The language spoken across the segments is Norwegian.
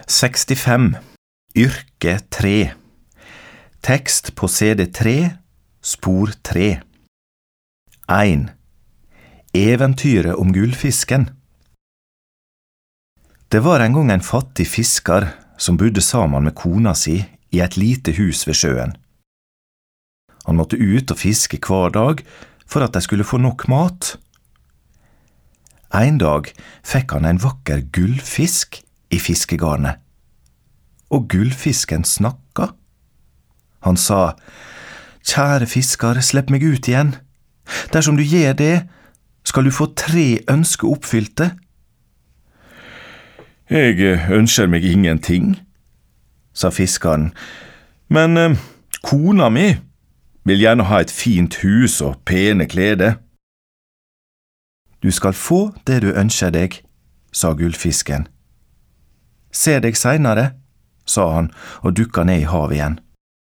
65. Yrke 3. Tekst på CD 3, spor 3. 1. Eventyret om gullfisken. Det var en gang en fattig fisker som bodde sammen med kona si i et lite hus ved sjøen. Han måtte ut og fiske hver dag for at de skulle få nok mat. En dag fikk han en vakker gullfisk i fiskegarnet. Og gullfisken snakka. Han sa, «Kjære fisker, slipp meg ut igjen. Dersom du gjør det, skal du få 3 ønsker oppfylte.» «Jeg ønsker meg ingenting», sa fiskeren, «men kona mi vil gjerne ha et fint hus og pene klede.» «Du skal få det du ønsker deg», sa gullfisken. «Se deg senere», sa han og dukka ned i havet igjen.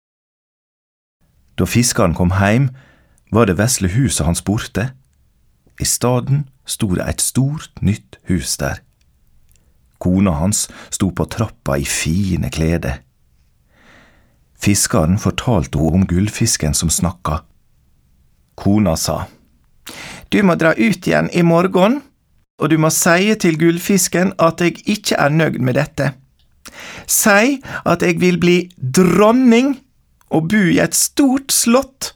Da fiskeren kom heim, var det vesle huset han spurte. I staden stod det et stort, nytt hus der. Kona hans stod på trappa i fine klede. Fiskeren fortalte henne om gullfisken som snakka. Kona sa, «Du må dra ut igjen i morgen, og du må si til gullfisken at jeg ikke er nøyd med dette. Si at jeg vil bli dronning og bo i et stort slott.»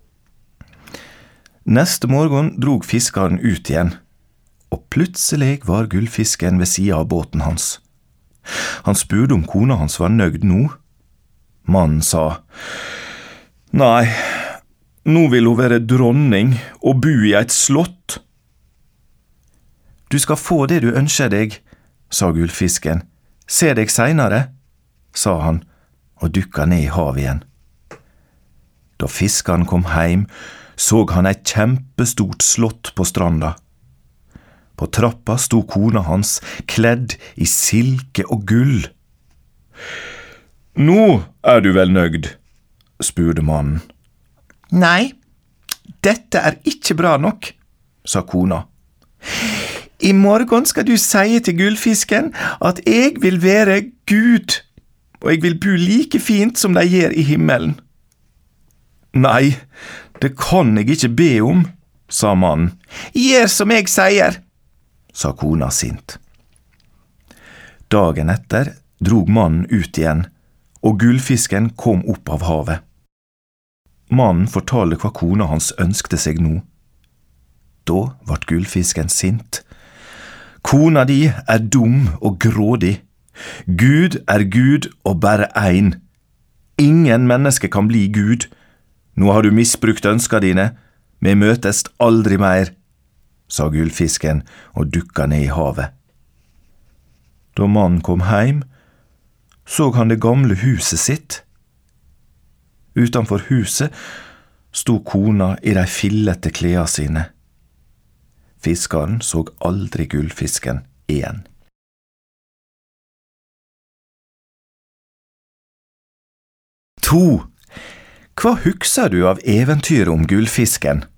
Neste morgen drog fiskeren ut igjen, og plutselig var gullfisken ved siden av båten hans. Han spurte om kona hans var nøyd nå. Mannen sa, «Nei, nå vil hun være dronning og bo i et slott.» «Du skal få det du ønsker deg», sa gullfisken. «Se deg senere», sa han, og dukka ned i havet igjen. Da fiskeren kom heim, så han et kjempestort slott på stranda. På trappa stod kona hans, kledd i silke og gull. «Nå er du vel nøyd?» spurte mannen. «Nei, dette er ikke bra nok», sa kona. «I morgen skal du si til gullfisken at jeg vil være Gud, og jeg vil bo like fint som de gjør i himmelen.» «Nei, det kan jeg ikke be om», sa mannen. «Gjør som jeg sier», sa kona sint. Dagen etter drog mannen ut igjen, og gullfisken kom opp av havet. Mannen fortalte hva kona hans ønskte seg nå. Da ble gullfisken sint. «Kona di er dum og grådig. Gud er Gud og bare ein. Ingen menneske kan bli Gud. Nå har du misbrukt ønska dine. Vi møtes aldri mer», sa gullfisken og dukka ned i havet. Da mannen kom heim, så han det gamle huset sitt. Utenfor huset stod kona i de fillete klær sine. Fiskeren så aldri gullfisken igjen. 2. Hva husker du av eventyret om gullfisken?